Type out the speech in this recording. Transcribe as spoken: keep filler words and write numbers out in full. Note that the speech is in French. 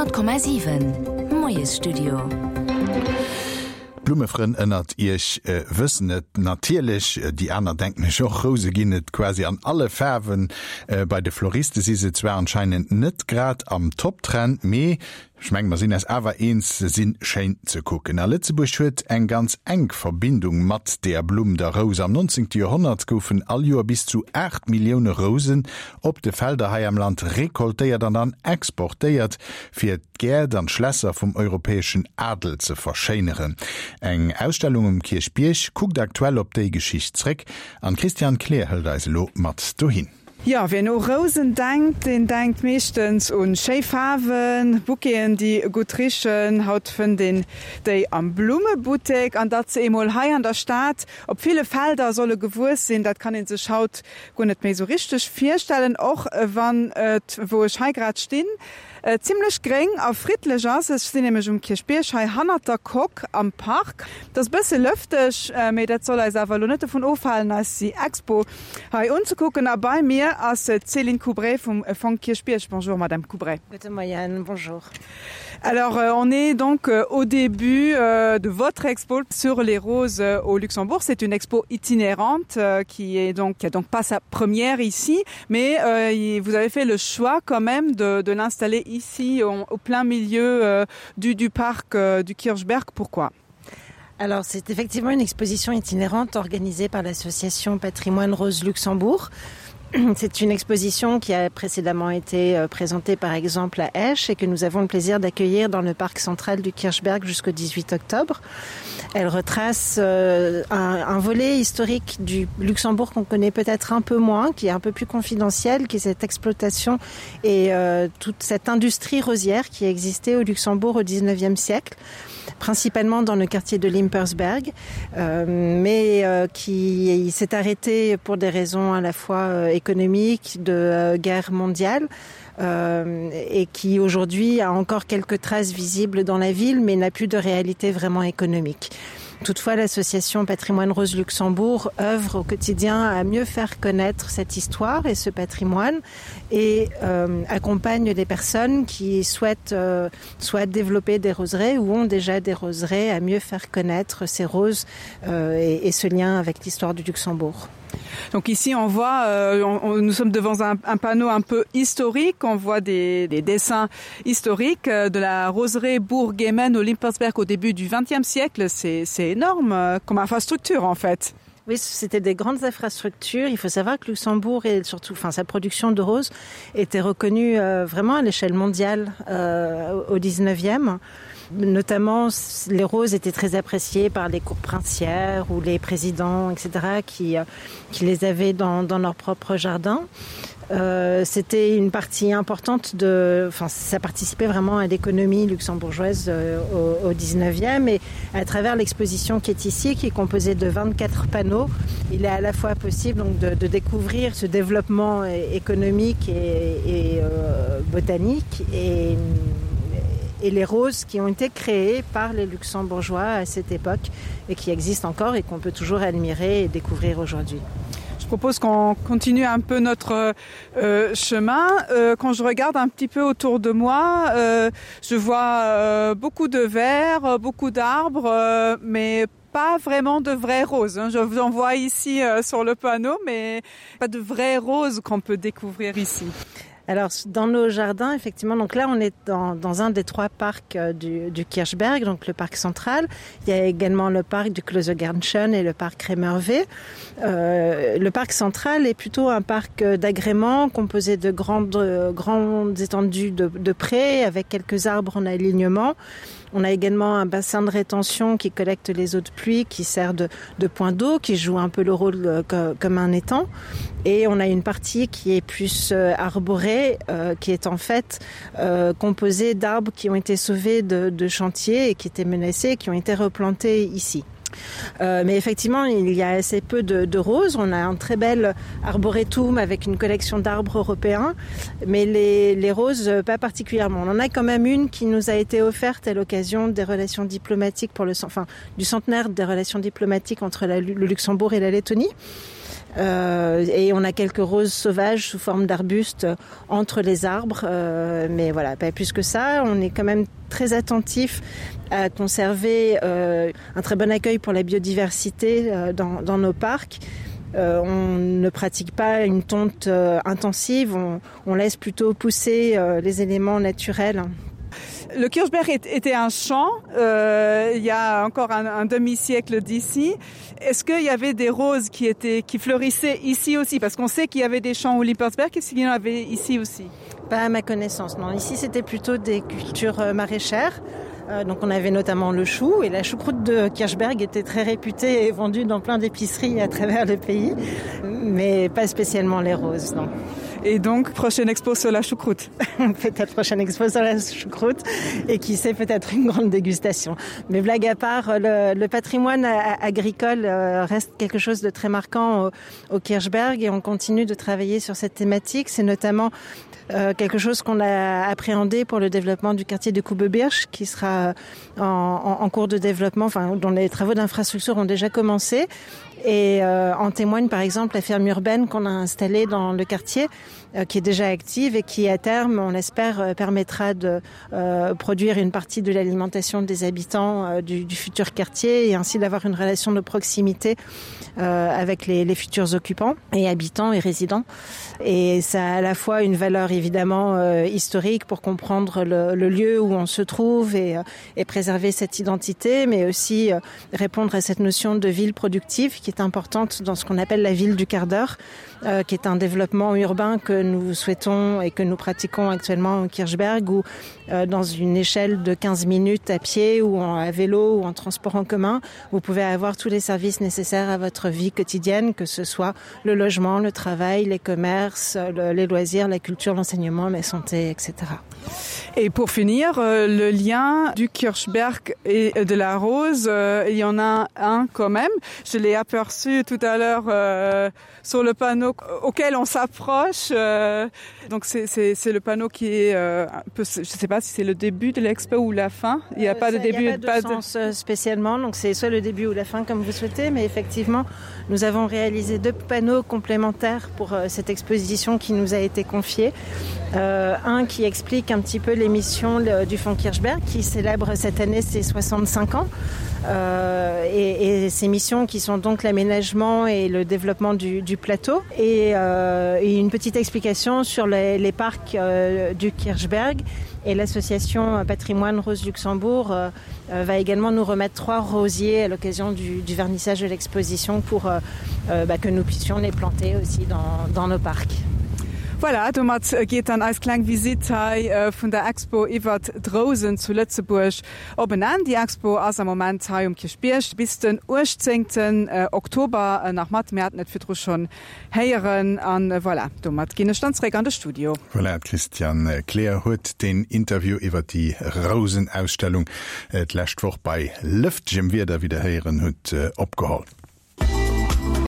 hundert Komma sieben Moes Studio. Blumefren ënnert Ich äh, wëssen net natierlich, äh, die aner denken och Rose ginnet quasi an alle Färwen äh, bei de Floriste si se zwer anscheinend net grad am Toptrend méi. Schmeng man sinn as awer eens sinn schein ze kucken. A Lützeburg huet eng ganz eng Verbindung mat der Blum der Rose. Am neunzehnten Jahrhundert goufen all Joer bis zu acht Millioune Rosen op de Felder hai am Land rekoltéiert an dann exportéiert fir d'Gerd an Schlässer vum europäesschen Adel ze verschéineren. Eng Ausstellung um Kirchbierch guckt aktuell op déi Geschichtsreck an Christian Kleerhöldeiselo mat do hin. Ja, wer no Rosen denkt, den denkt mechtens un Schäfhaven, Bukeen, die gut richen, haut vun den déi am Blumebutek, an dat ze emol hai an der Stadt. Op viele Felder solle gewus sinn, dat kann en se schaut go net méi so richtig firstellen, och wann äh, wo ich heigrad stehn. Äh, ziemlich gering auf friedlich aus. Ich stehe nämlich um Kirchbierch Hannater Kock am Park. Das bisschen lüftig, äh, mir das soll also aber nicht davon auffallen, als die Expo hier umzugucken. Aber bei mir ist äh, Céline Coubret vom äh, von Kirchbierch. Bonjour, Madame Coubret. Bitte, Marianne, bonjour. Alors, euh, on est donc euh, au début euh, de votre expo sur les roses euh, au Luxembourg. C'est une expo itinérante euh, qui est donc qui a donc pas sa première ici, mais euh, vous avez fait le choix quand même de, de l'installer ici au, au plein milieu euh, du, du parc euh, du Kirchberg. Pourquoi ? Alors, c'est effectivement une exposition itinérante organisée par l'association Patrimoine Rose Luxembourg. C'est une exposition qui a précédemment été présentée par exemple à Esch et que nous avons le plaisir d'accueillir dans le parc central du Kirchberg jusqu'au dix-huit octobre. Elle retrace euh, un, un volet historique du Luxembourg qu'on connaît peut-être un peu moins, qui est un peu plus confidentiel, qui est cette exploitation et euh, toute cette industrie rosière qui existait au Luxembourg au dix-neuvième siècle, principalement dans le quartier de Limpersberg, euh, mais euh, qui s'est arrêté pour des raisons à la fois euh, économiques, de euh, guerre mondiale, euh, et qui aujourd'hui a encore quelques traces visibles dans la ville, mais n'a plus de réalité vraiment économique. Toutefois, l'association Patrimoine Rose Luxembourg œuvre au quotidien à mieux faire connaître cette histoire et ce patrimoine et euh, accompagne des personnes qui souhaitent euh, soit développer des roseraies ou ont déjà des roseraies à mieux faire connaître ces roses euh, et, et ce lien avec l'histoire du Luxembourg. Donc ici on voit, euh, on, on, nous sommes devant un, un panneau un peu historique, on voit des, des dessins historiques euh, de la roseraie Bourg-Guémen au Limpersberg au début du vingtième siècle. C'est, c'est énorme euh, comme infrastructure en fait. Oui, c'était des grandes infrastructures. Il faut savoir que Luxembourg et surtout, enfin, sa production de roses était reconnue euh, vraiment à l'échelle mondiale euh, au dix-neuvième. Notamment, les roses étaient très appréciées par les cours princières ou les présidents, et cetera, qui, qui les avaient dans, dans leur propre jardin. Euh, c'était une partie importante de, enfin, ça participait vraiment à l'économie luxembourgeoise euh, au, au dix-neuvième et à travers l'exposition qui est ici, qui est composée de vingt-quatre panneaux, il est à la fois possible donc de, de découvrir ce développement économique et, et euh, botanique et et les roses qui ont été créées par les Luxembourgeois à cette époque et qui existent encore et qu'on peut toujours admirer et découvrir aujourd'hui. Je propose qu'on continue un peu notre euh, chemin. Euh, quand je regarde un petit peu autour de moi, euh, je vois euh, beaucoup de verres, beaucoup d'arbres, euh, mais pas vraiment de vraies roses. Je vous en vois ici euh, sur le panneau, mais pas de vraies roses qu'on peut découvrir ici. Alors, dans nos jardins, effectivement, donc là, on est dans, dans un des trois parcs euh, du, du Kirchberg, donc le parc central. Il y a également le parc du Klösergartenschen et le parc Kremerweh. Euh, le parc central est plutôt un parc d'agrément composé de grandes, euh, grandes étendues de, de prés avec quelques arbres en alignement. On a également un bassin de rétention qui collecte les eaux de pluie, qui sert de, de point d'eau, qui joue un peu le rôle euh, que, comme un étang. Et on a une partie qui est plus euh, arborée, euh, qui est en fait euh, composée d'arbres qui ont été sauvés de, de chantiers et qui étaient menacés et qui ont été replantés ici. Euh, mais effectivement, il y a assez peu de, de roses. On a un très bel arboretum avec une collection d'arbres européens, mais les, les roses, pas particulièrement. On en a quand même une qui nous a été offerte à l'occasion des relations diplomatiques pour le, enfin, du centenaire des relations diplomatiques entre la, le Luxembourg et la Lettonie. Euh, et on a quelques roses sauvages sous forme d'arbustes entre les arbres. Euh, mais voilà, pas plus que ça. On est quand même très attentif à conserver euh, un très bon accueil pour la biodiversité euh, dans, dans nos parcs. Euh, on ne pratique pas une tonte euh, intensive, on, on laisse plutôt pousser euh, les éléments naturels. Le Kirchberg était un champ euh, il y a encore un, un demi-siècle d'ici. Est-ce qu'il y avait des roses qui, étaient, qui fleurissaient ici aussi? Parce qu'on sait qu'il y avait des champs au Lippensberg. Est-ce qu'il y en avait ici aussi? Pas à ma connaissance, non. Ici, c'était plutôt des cultures maraîchères. Euh, donc on avait notamment le chou, et la choucroute de Kirchberg était très réputée et vendue dans plein d'épiceries à travers le pays, mais pas spécialement les roses, non. Et donc, prochaine expo sur la choucroute. Peut-être prochaine expo sur la choucroute, et qui sait, peut-être une grande dégustation. Mais blague à part, le, le patrimoine agricole reste quelque chose de très marquant au, au Kirchberg, et on continue de travailler sur cette thématique. C'est notamment euh, quelque chose qu'on a appréhendé pour le développement du quartier de Kubebirch, qui sera en, en, en cours de développement, enfin, dont les travaux d'infrastructure ont déjà commencé. Et euh, en témoigne par exemple la ferme urbaine qu'on a installée dans le quartier, euh, qui est déjà active et qui à terme, on l'espère, euh, permettra de euh, produire une partie de l'alimentation des habitants euh, du, du futur quartier, et ainsi d'avoir une relation de proximité euh, avec les, les futurs occupants et habitants et résidents. Et ça a à la fois une valeur évidemment euh, historique pour comprendre le, le lieu où on se trouve et, euh, et préserver cette identité, mais aussi euh, répondre à cette notion de ville productive qui est importante dans ce qu'on appelle la ville du quart d'heure, euh, qui est un développement urbain que nous souhaitons et que nous pratiquons actuellement au Kirchberg, où euh, dans une échelle de quinze minutes à pied ou en, à vélo ou en transport en commun, vous pouvez avoir tous les services nécessaires à votre vie quotidienne, que ce soit le logement, le travail, les commerces, le, les loisirs, la culture, l'enseignement, la santé, et cetera. Et pour finir, euh, le lien du Kirchberg et de la rose, euh, il y en a un quand même. Je l'ai aperçu tout à l'heure euh, sur le panneau auquel on s'approche. Euh, donc c'est, c'est, c'est le panneau qui est euh, un peu, je ne sais pas si c'est le début de l'expo ou la fin. Il n'y a euh, pas ça, de début. Il n'y a pas de pas sens de... spécialement, donc c'est soit le début ou la fin comme vous souhaitez, mais effectivement nous avons réalisé deux panneaux complémentaires pour euh, cette exposition qui nous a été confiée. Euh, un qui explique un petit peu l'émission le, du Fonds Kirchberg, qui célèbre cette année ses soixante-cinq ans. Euh, et, et ces missions qui sont donc l'aménagement et le développement du, du plateau, et, euh, et une petite explication sur les, les parcs euh, du Kirchberg. Et l'association Patrimoine Rose Luxembourg euh, euh, va également nous remettre trois rosiers à l'occasion du, du vernissage de l'exposition pour euh, euh, bah, que nous puissions les planter aussi dans, dans nos parcs. Voilà, damit geht dann als kleine Visite äh, von der Expo iwwer Drosen zu Lützeburg oben an. Die Expo ist am Moment hier um Kirchberg bis den achtzehnten Äh, Oktober äh, nach Matt net für schon heieren an äh, voilà, damit gehen Standsreg an das Studio. Voilà, Christian Claire huet den Interview iwwer die Rosenausstellung äh, lächt woch bei Lüftgem wieder wieder heieren huet äh, opgeholt.